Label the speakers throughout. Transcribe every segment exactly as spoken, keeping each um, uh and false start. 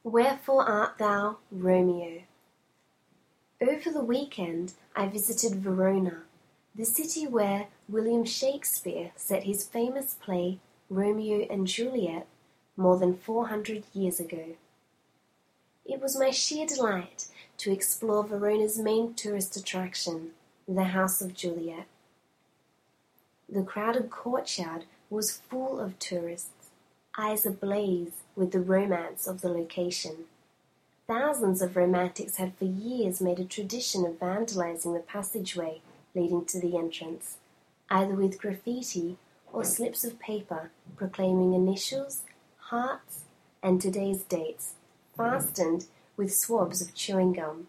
Speaker 1: Wherefore art thou, Romeo? Over the weekend I visited Verona, the city where William Shakespeare set his famous play Romeo and Juliet more than four hundred years ago. It was my sheer delight to explore Verona's main tourist attraction, the House of Juliet. The crowded courtyard was full of tourists, eyes ablaze with the romance of the location. Thousands of romantics had for years made a tradition of vandalizing the passageway leading to the entrance, either with graffiti or slips of paper proclaiming initials, hearts, and today's dates, fastened with swabs of chewing gum.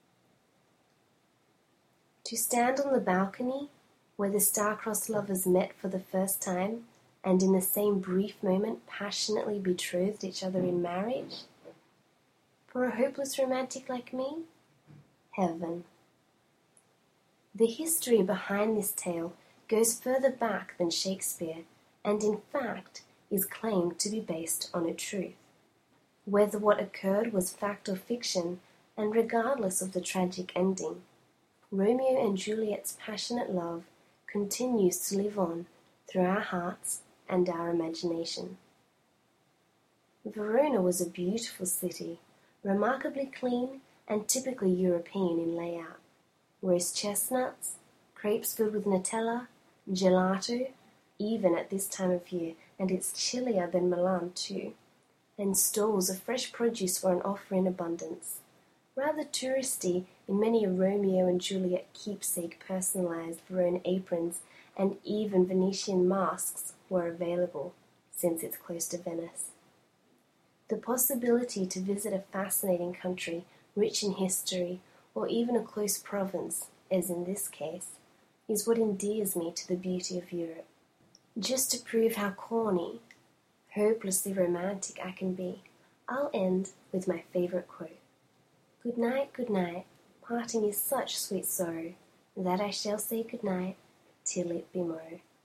Speaker 1: To stand on the balcony where the star-crossed lovers met for the first time and in the same brief moment passionately betrothed each other in marriage? For a hopeless romantic like me? Heaven. The history behind this tale goes further back than Shakespeare, and in fact is claimed to be based on a truth. Whether what occurred was fact or fiction, and regardless of the tragic ending, Romeo and Juliet's passionate love continues to live on through our hearts and our imagination. Verona was a beautiful city, remarkably clean and typically European in layout. Roast chestnuts, crepes filled with Nutella, gelato, even at this time of year, and it's chillier than Milan too, and stalls of fresh produce were on offer in abundance. Rather touristy in many a Romeo and Juliet keepsake personalized Verona aprons, and even Venetian masks were available, since it's close to Venice. The possibility to visit a fascinating country, rich in history, or even a close province, as in this case, is what endears me to the beauty of Europe. Just to prove how corny, hopelessly romantic I can be, I'll end with my favorite quote. Good night, good night, parting is such sweet sorrow, that I shall say good night till it be morrow.